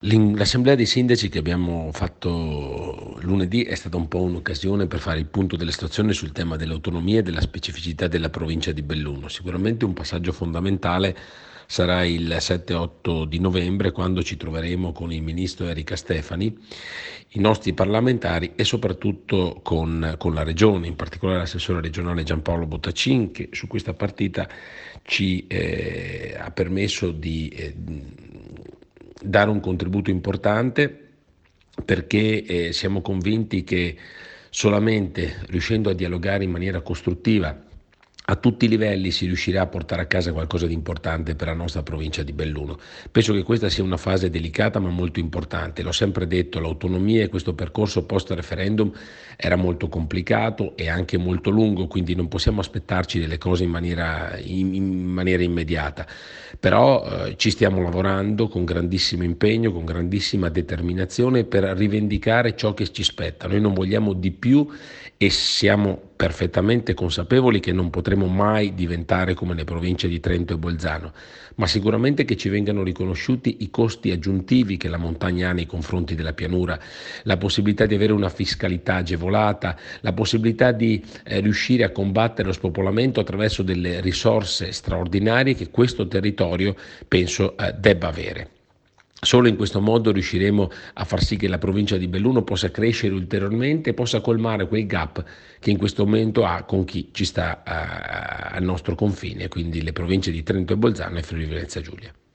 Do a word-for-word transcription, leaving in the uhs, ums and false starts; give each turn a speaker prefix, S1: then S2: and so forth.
S1: L'in l'assemblea dei sindaci che abbiamo fatto lunedì è stata un po' un'occasione per fare il punto della situazione sul tema dell'autonomia e della specificità della provincia di Belluno. Sicuramente un passaggio fondamentale sarà il sette otto di novembre, quando ci troveremo con il ministro Erika Stefani, i nostri parlamentari e soprattutto con, con la regione, in particolare l'assessore regionale Giampaolo Bottacin, che su questa partita ci eh, ha permesso di eh, dare un contributo importante, perché eh, siamo convinti che solamente riuscendo a dialogare in maniera costruttiva a tutti i livelli si riuscirà a portare a casa qualcosa di importante per la nostra provincia di Belluno. Penso che questa sia una fase delicata ma molto importante. L'ho sempre detto, l'autonomia e questo percorso post referendum era molto complicato e anche molto lungo, quindi non possiamo aspettarci delle cose in maniera, in, in maniera immediata. Però eh, ci stiamo lavorando con grandissimo impegno, con grandissima determinazione per rivendicare ciò che ci spetta. Noi non vogliamo di più e siamo perfettamente consapevoli che non potremo mai diventare come le province di Trento e Bolzano, ma sicuramente che ci vengano riconosciuti i costi aggiuntivi che la montagna ha nei confronti della pianura, la possibilità di avere una fiscalità agevolata, la possibilità di eh, riuscire a combattere lo spopolamento attraverso delle risorse straordinarie che questo territorio penso eh, debba avere. Solo in questo modo riusciremo a far sì che la provincia di Belluno possa crescere ulteriormente e possa colmare quel gap che in questo momento ha con chi ci sta uh, al nostro confine, quindi le province di Trento e Bolzano e Friuli Venezia Giulia.